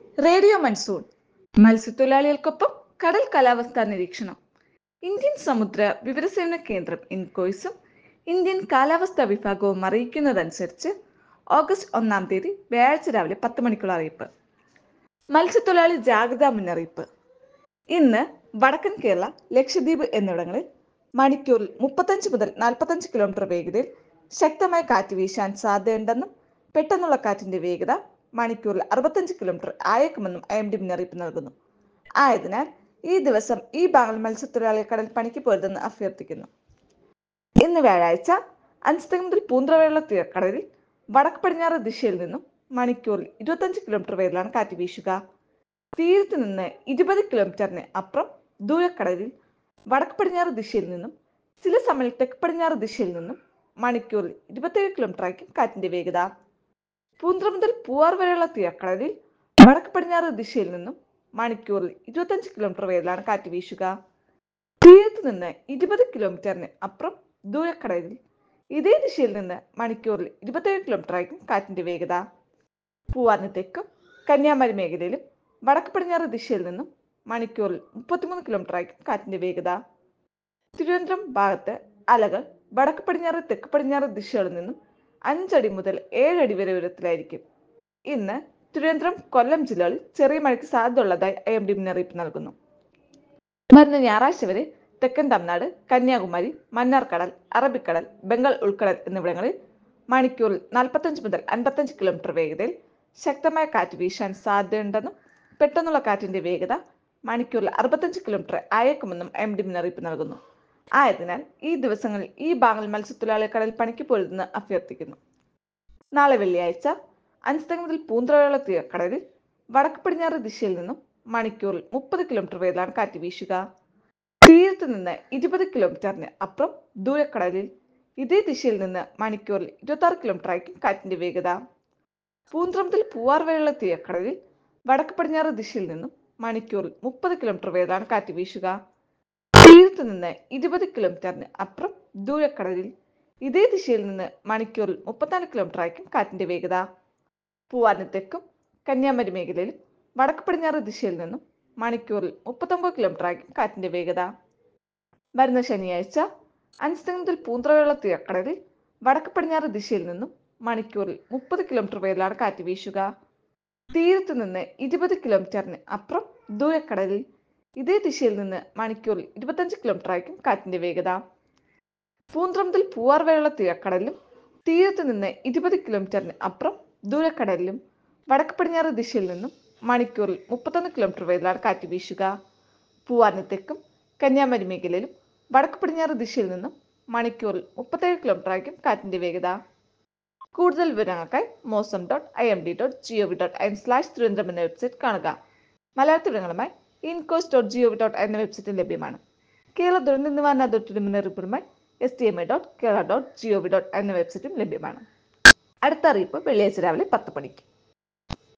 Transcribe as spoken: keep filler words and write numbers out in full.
Radio monsoon മത്സ്യത്തൊഴിലാളികൾക്കൊപ്പം കടൽ കാലാവസ്ഥാ നിരീക്ഷണം. ഇന്ത്യൻ സമുദ്ര വിവരസേവന കേന്ദ്രം ഇൻകോയ്സും ഇന്ത്യൻ കാലാവസ്ഥാ വിഭാഗവും അറിയിക്കുന്നതനുസരിച്ച് ഓഗസ്റ്റ് ഒന്നാം തീയതി വ്യാഴാഴ്ച രാവിലെ പത്ത് മണിക്കുള്ള അറിയിപ്പ്. മത്സ്യത്തൊഴിലാളി ജാഗ്രതാ മുന്നറിയിപ്പ്. ഇന്ന് വടക്കൻ കേരള, ലക്ഷദ്വീപ് എന്നിവിടങ്ങളിൽ മണിക്കൂറിൽ മുപ്പത്തഞ്ച് മുതൽ നാൽപ്പത്തഞ്ച് കിലോമീറ്റർ വേഗതയിൽ ശക്തമായ കാറ്റ് വീശാൻ സാധ്യതയുണ്ടെന്നും പെട്ടെന്നുള്ള കാറ്റിന്റെ വേഗത മണിക്കൂറിൽ അറുപത്തഞ്ച് കിലോമീറ്റർ ആയേക്കുമെന്നും ഐ എം ഡി മുന്നറിയിപ്പ് നൽകുന്നു. ആയതിനാൽ ഈ ദിവസം ഈ ഭാഗങ്ങൾ മത്സ്യത്തൊഴിലാളികൾ കടൽ പണിക്ക് പോരുതെന്ന് അഭ്യർത്ഥിക്കുന്നു. ഇന്ന് വ്യാഴാഴ്ച അഞ്ച് മുതൽ പൂന്തറ വരെയുള്ള തീരക്കടലിൽ വടക്ക് പടിഞ്ഞാറ് ദിശയിൽ നിന്നും മണിക്കൂറിൽ ഇരുപത്തഞ്ച് കിലോമീറ്റർ വേഗത്തിലാണ് കാറ്റ് വീശുക. തീരത്ത് നിന്ന് ഇരുപത് കിലോമീറ്ററിന് അപ്പുറം ദൂരക്കടലിൽ വടക്ക് പടിഞ്ഞാറ് ദിശയിൽ നിന്നും ചില സമയം തെക്ക് പടിഞ്ഞാറ് ദിശയിൽ നിന്നും മണിക്കൂറിൽ ഇരുപത്തേഴ് കിലോമീറ്റർ ആയിരിക്കും കാറ്റിന്റെ വേഗത. പൂന്തറ മുതൽ പൂവാർ വരെയുള്ള തീരക്കടലിൽ വടക്ക് പടിഞ്ഞാറ് ദിശയിൽ നിന്നും മണിക്കൂറിൽ ഇരുപത്തഞ്ച് കിലോമീറ്റർ വേഗത്തിലാണ് കാറ്റ് വീശുക. തീരത്ത് നിന്ന് ഇരുപത് കിലോമീറ്ററിന് അപ്പുറം ദൂരക്കടലിൽ ഇതേ ദിശയിൽ നിന്ന് മണിക്കൂറിൽ ഇരുപത്തേഴ് കിലോമീറ്റർ ആയിരിക്കും കാറ്റിന്റെ വേഗത. പൂവാറിന് തെക്കും കന്യാകുമാരി മേഖലയിലും വടക്ക് പടിഞ്ഞാറ് ദിശയിൽ നിന്നും മണിക്കൂറിൽ മുപ്പത്തിമൂന്ന് കിലോമീറ്റർ ആയിരിക്കും കാറ്റിന്റെ വേഗത. തിരുവനന്തപുരം ഭാഗത്ത് അലകൾ വടക്ക് പടിഞ്ഞാറ് തെക്ക് പടിഞ്ഞാറ് ദിശകളിൽ നിന്നും അഞ്ചടി മുതൽ ഏഴടി വരെ ഉയരത്തിലായിരിക്കും. ഇന്ന് തിരുവനന്തപുരം, കൊല്ലം ജില്ലകളിൽ ചെറിയ മഴയ്ക്ക് സാധ്യതയുള്ളതായി ഐ എം ഡി മുന്നറിയിപ്പ് നൽകുന്നു. വരുന്ന ഞായറാഴ്ച വരെ തെക്കൻ തമിഴ്നാട്, കന്യാകുമാരി, മന്നാർക്കടൽ, അറബിക്കടൽ, ബംഗാൾ ഉൾക്കടൽ എന്നിവിടങ്ങളിൽ മണിക്കൂറിൽ നാൽപ്പത്തഞ്ച് മുതൽ അൻപത്തഞ്ച് കിലോമീറ്റർ വേഗതയിൽ ശക്തമായ കാറ്റ് വീശാൻ സാധ്യതയുണ്ടെന്നും പെട്ടെന്നുള്ള കാറ്റിന്റെ വേഗത മണിക്കൂറിൽ അറുപത്തഞ്ച് കിലോമീറ്റർ ആയേക്കുമെന്നും എം ഡി മുന്നറിയിപ്പ് നൽകുന്നു. ആയതിനാൽ ഈ ദിവസങ്ങളിൽ ഈ ഭാഗങ്ങൾ മത്സ്യത്തൊഴിലാളികൾ കടൽ പണിക്ക് പോരുതെന്ന് അഭ്യർത്ഥിക്കുന്നു. നാളെ വെള്ളിയാഴ്ച അഞ്ച് മുതൽ പൂന്തറ വരെയുള്ള തീരക്കടലിൽ വടക്ക് പടിഞ്ഞാറ് ദിശയിൽ നിന്നും മണിക്കൂറിൽ മുപ്പത് കിലോമീറ്റർ വേഗത്തിലാണ് കാറ്റ് വീശുക. തീരത്ത് നിന്ന് ഇരുപത് കിലോമീറ്ററിന് അപ്പുറം ദൂരക്കടലിൽ ഇതേ ദിശയിൽ നിന്ന് മണിക്കൂറിൽ ഇരുപത്തി ആറ് കിലോമീറ്റർ ആയിരിക്കും കാറ്റിന്റെ വേഗത. പൂന്തറ മുതൽ പൂവാർ വരെയുള്ള തീരക്കടലിൽ വടക്ക് പടിഞ്ഞാറ് ദിശയിൽ നിന്നും മണിക്കൂറിൽ മുപ്പത് കിലോമീറ്റർ വേഗത്തിലാണ് കാറ്റ് വീശുക. തീരത്ത് നിന്ന് ഇരുപത് കിലോമീറ്ററിന് അപ്പുറം ദൂരക്കടലിൽ ഇതേ ദിശയിൽ നിന്ന് മണിക്കൂറിൽ മുപ്പത്തിനാല് കിലോമീറ്റർ ആയിരിക്കും കാറ്റിന്റെ വേഗത. പൂവാറിന് തെക്കും കന്യാകുമാരി മേഖലയിലും വടക്ക് പടിഞ്ഞാറ് ദിശയിൽ നിന്നും മണിക്കൂറിൽ മുപ്പത്തൊമ്പത് കിലോമീറ്റർ ആയിരിക്കും കാറ്റിന്റെ വേഗത. വരുന്ന ശനിയാഴ്ച അഞ്ച് മുതൽ പൂന്തറ വരെയുള്ള തീരക്കടലിൽ വടക്ക് പടിഞ്ഞാറ് ദിശയിൽ നിന്നും മണിക്കൂറിൽ മുപ്പത് കിലോമീറ്റർ വേഗത്തിലാണ് കാറ്റ് വീശുക. തീരത്ത് നിന്ന് ഇരുപത് കിലോമീറ്ററിന് അപ്പുറം ദൂരക്കടലിൽ ഇതേ ദിശയിൽ നിന്ന് മണിക്കൂറിൽ ഇരുപത്തഞ്ച് കിലോമീറ്റർ ആയിരിക്കും കാറ്റിന്റെ വേഗത. പൂന്തറ മുതൽ പൂവാർ വരെയുള്ള തീരക്കടലിലും തീരത്ത് നിന്ന് ഇരുപത് കിലോമീറ്ററിന് അപ്പുറം ദൂരക്കടലിലും വടക്ക് പടിഞ്ഞാറ് ദിശയിൽ നിന്നും മണിക്കൂറിൽ മുപ്പത്തൊന്ന് കിലോമീറ്റർ വേഗത്തിലാണ് കാറ്റ് വീശുക. പൂവാറിന് തെക്കും കന്യാകുമാരി മേഖലയിലും വടക്ക് പടിഞ്ഞാറ് ദിശയിൽ നിന്നും മണിക്കൂറിൽ മുപ്പത്തേഴ് കിലോമീറ്റർ ആയിരിക്കും കാറ്റിന്റെ വേഗത. കൂടുതൽ വിവരങ്ങൾക്കായി Mausam dot I M D dot G O V dot in slash Thiruvananthapuram എന്ന വെബ്സൈറ്റ് കാണുക. മലയാള വിവരങ്ങളുമായി INCOIS dot G O V dot എന്ന വെബ്സൈറ്റിൽ ലഭ്യമാണ്. കേരള ദുരന്ത നിവാരണ അതോറിറ്റിയുടെ മുന്നറിയിപ്പുമായി S T M I dot Kerala dot G O V dot എന്ന വെബ്സൈറ്റും ലഭ്യമാണ്. അടുത്ത അറിയിപ്പ് വെള്ളിയാഴ്ച രാവിലെ പത്ത് മണിക്ക്.